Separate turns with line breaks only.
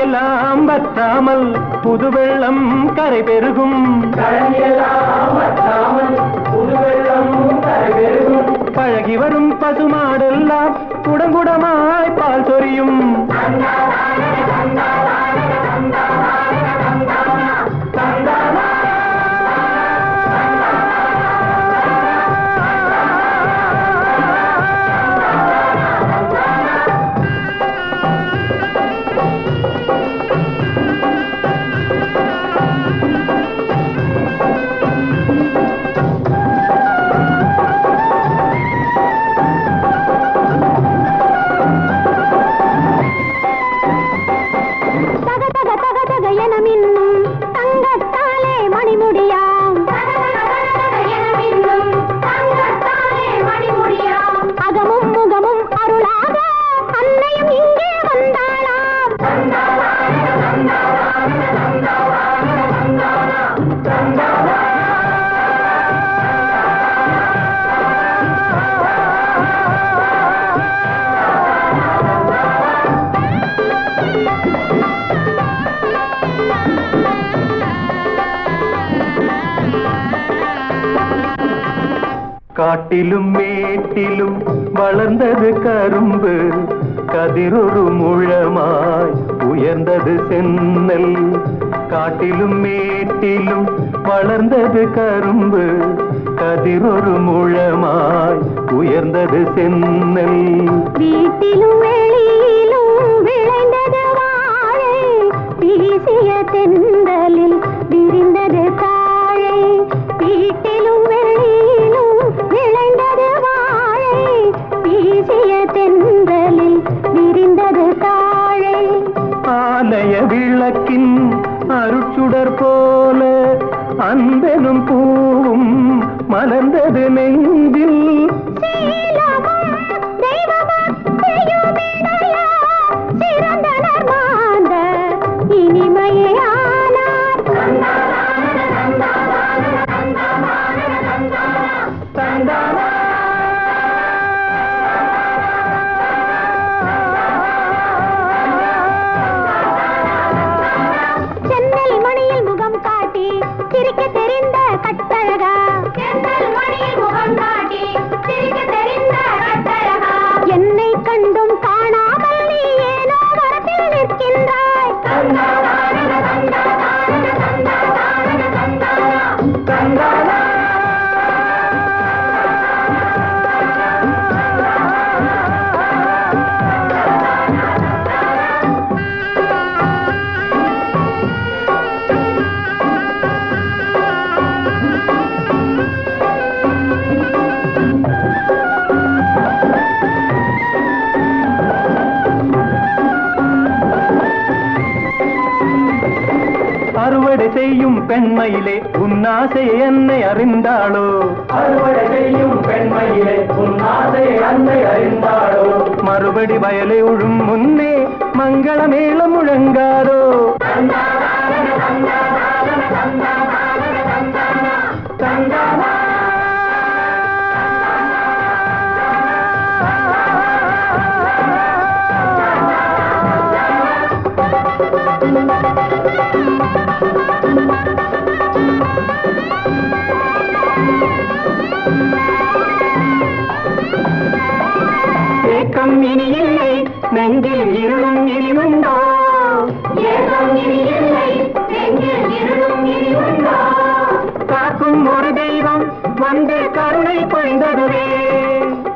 கழனியெல்லாம் வற்றாமல் புது வெள்ளம் கரை பெருகும். பழகி வரும் பசுமாடெல்லாம் குடங்குடமாய் பால் சொரியும். காட்டிலும் மேட்டிலும் வளர்ந்தது கரும்பு, கதிரொரு முழமாய் உயர்ந்தது சென்னல். காட்டிலும் மேட்டிலும் வளர்ந்தது கரும்பு, கதிரொரு முழமாய் உயர்ந்தது சென்னல்.
வீட்டிலும் வெளியிலும் விளைந்தது வாழை, வீசிய தென்றலில் விரிந்தது தாழை. வீட்டிலும் வெளியிலும் விளைந்தது வாழை, வீசிய தென்றலில் விரிந்தது தாழை.
ஆலய விளக்கின் அருட்சுடர் போல அன்பெனும் பூவும் மலர்ந்தது நெஞ்சில்.
என்னை கண்டும் காணாமல் நீ ஏனோ வரத்தில் நிற்கின்றாய்.
அறுவடை செய்யும் பெண்மையிலே உன்னாசை என்னை அறிந்தாளோ?
அறுவடை செய்யும் பெண்மையிலே உன்னாசை என்னை அறிந்தாளோ?
மறுபடி வயலை உழும் முன்னே மங்கள மேளம் முழங்காதோ? ஏக்கம் இனி இல்லை நெஞ்சில் இருளும் இனியுண்டோ?
ஏக்கம் இனி இல்லை நெஞ்சில் இருளும் இனியுண்டோ?
காக்கும் ஒரு தெய்வம் வந்து கருணை பொழிந்ததுவே.